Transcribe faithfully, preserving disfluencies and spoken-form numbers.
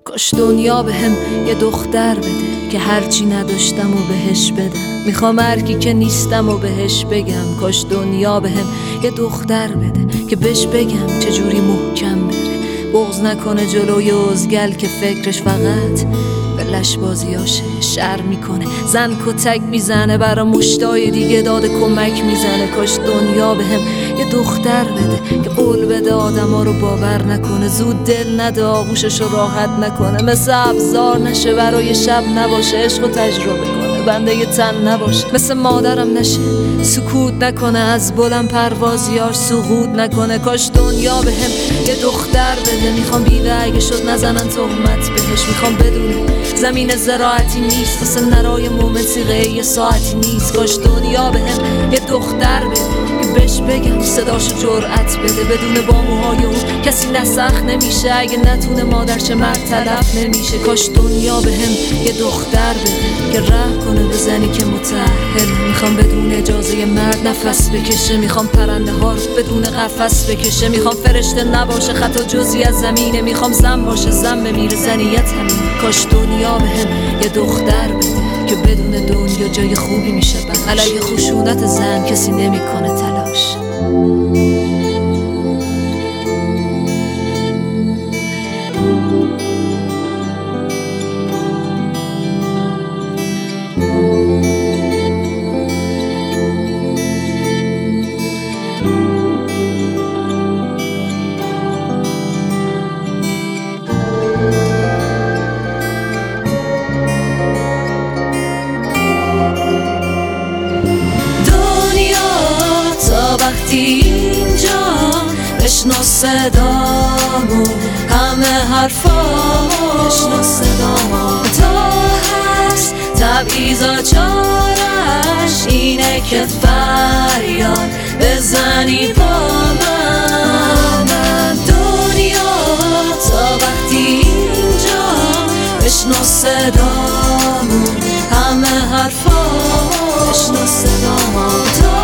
کاش دنیا به هم یه دختر بده که هرچی نداشتم و بهش بدم. میخوام هرکی که نیستم و بهش بگم کاش دنیا به هم یه دختر بده که بهش بگم چجوری محکم بره، بغض نکنه جلوی ازگل که فکرش فقط به لشبازیاشه. شر میکنه زن کتک میزنه برا مشتای دیگه داده کمک میزنه. کاش دنیا به هم یه دختر بده که قول بده آدم ها رو باور نکنه، زود دل نده آغوشش رو راحت نکنه، مثل ابزار نشه برای شب نباشه، عشق رو تجربه کنه بنده یه تن نباشه، مثل مادرم نشه سکوت نکنه، از بلند پروازیار سقوط نکنه. کاش دنیا به هم یه دختر بده، میخوام بیوه اگه شد نزنن تهمت بهش، میخوام بدونه زمین زراعتی نیست واسه نرای مومن سیغه یه ساعتی نیست. کاش دنیا به هم یه دختر بده که بهش بگم صداشو جرأت بده، بدون با موهای اون کسی نسخ نمیشه، اگه نتونه مادرچه مرد تلف نمیشه. کاش دنیا به هم یه دختر بده که رحم کنه به زنی که متأهل، میخوام بدون اجازه مرد نفس بکشه، میخوام پرنده ها رو بدون قفس بکشه، میخوام فرشته نباشه خطا جزئی از زمینه، میخوام زن باشه زن بمیره زنیت همین. کاش دنیا به هم یه دختر بده که بدون دنیا جای خوبی میشه بخش، علیه خشونت زن کسی نمیکنه تلاش. وقتی اینجا بشنو صدامو، همه حرفامو بشنو صدامو، تا هست تبعیضا چارش اینه که فریاد بزنی با من. دنیا تا وقتی اینجا بشنو صدامو، همه حرفامو بشنو صدامو،